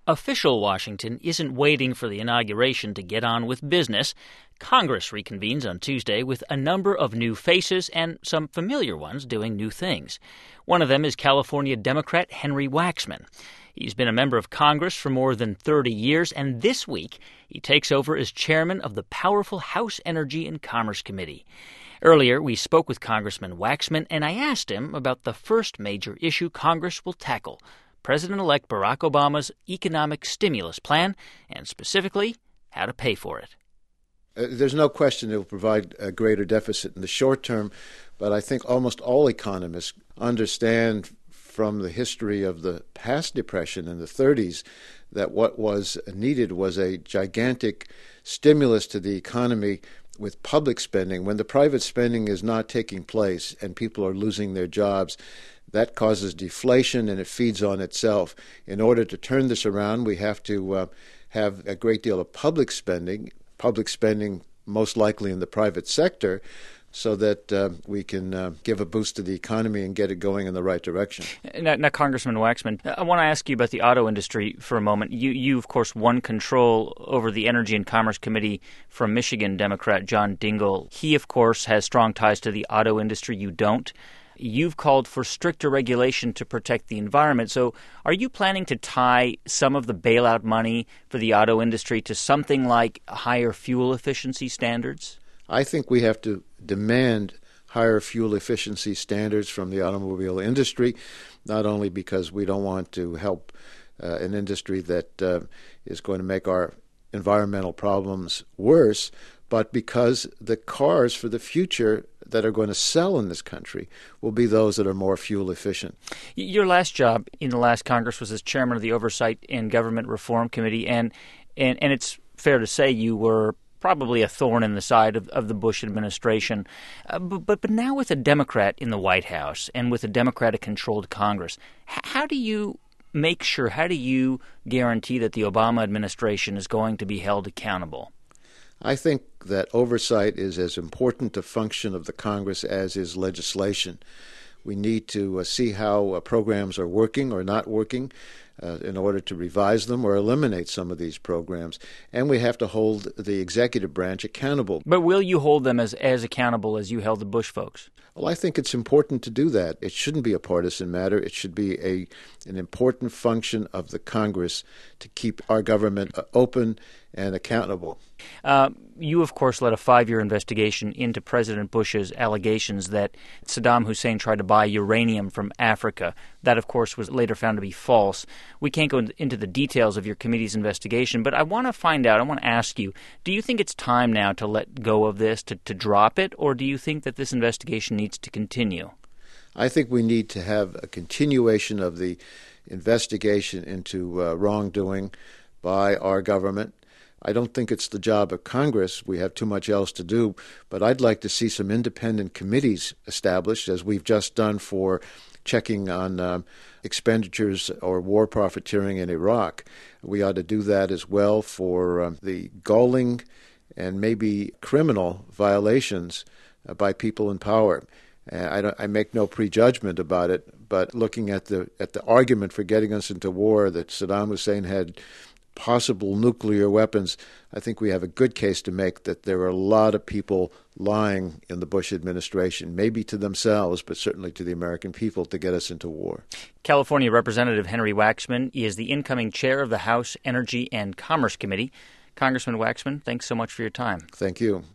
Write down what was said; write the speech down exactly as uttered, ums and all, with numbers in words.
Official Washington isn't waiting for the inauguration to get on with business. Congress reconvenes on Tuesday with a number of new faces and some familiar ones doing new things. One of them is California Democrat Henry Waxman. He's been a member of Congress for more than thirty years, and this week he takes over as chairman of the powerful House Energy and Commerce Committee. Earlier, we spoke with Congressman Waxman, and I asked him about the first major issue Congress will tackle, President-elect Barack Obama's economic stimulus plan, and specifically, how to pay for it. Uh, there's no question it will provide a greater deficit in the short term, but I think almost all economists understand from the history of the past depression in the thirties that what was needed was a gigantic stimulus to the economy with public spending. When the private spending is not taking place and people are losing their jobs, that causes deflation and it feeds on itself. In order to turn this around, we have to uh, have a great deal of public spending, public spending most likely in the private sector, so that uh, we can uh, give a boost to the economy and get it going in the right direction. Now, now, Congressman Waxman, I want to ask you about the auto industry for a moment. You, you, of course, won control over the Energy and Commerce Committee from Michigan Democrat John Dingell. He, of course, has strong ties to the auto industry. You don't. You've called for stricter regulation to protect the environment. So are you planning to tie some of the bailout money for the auto industry to something like higher fuel efficiency standards? I think we have to demand higher fuel efficiency standards from the automobile industry, not only because we don't want to help uh, an industry that uh, is going to make our environmental problems worse, but because the cars for the future that are going to sell in this country will be those that are more fuel efficient. Your last job in the last Congress was as chairman of the Oversight and Government Reform Committee, and and, and it's fair to say you were probably a thorn in the side of, of the Bush administration. Uh, but, but but now with a Democrat in the White House and with a Democratic-controlled Congress, h- how do you make sure, how do you guarantee that the Obama administration is going to be held accountable? I think that oversight is as important a function of the Congress as is legislation. We need to uh, see how uh, programs are working or not working uh, in order to revise them or eliminate some of these programs. And we have to hold the executive branch accountable. But will you hold them as, as accountable as you held the Bush folks? Well, I think it's important to do that. It shouldn't be a partisan matter. It should be a an important function of the Congress to keep our government open and accountable. Uh, you, of course, led a five-year investigation into President Bush's allegations that Saddam Hussein tried to buy uranium from Africa. That, of course, was later found to be false. We can't go into the details of your committee's investigation, but I want to find out, I want to ask you, do you think it's time now to let go of this, to, to drop it, or do you think that this investigation needs to continue? I think we need to have a continuation of the investigation into uh, wrongdoing by our government. I don't think it's the job of Congress. We have too much else to do. But I'd like to see some independent committees established, as we've just done for checking on um, expenditures or war profiteering in Iraq. We ought to do that as well for um, the galling and maybe criminal violations uh, by people in power. Uh, I, don't, I make no prejudgment about it, but looking at the at the argument for getting us into war, that Saddam Hussein had possible nuclear weapons, I think we have a good case to make that there are a lot of people lying in the Bush administration, maybe to themselves, but certainly to the American people, to get us into war. California Representative Henry Waxman is the incoming chair of the House Energy and Commerce Committee. Congressman Waxman, thanks so much for your time. Thank you.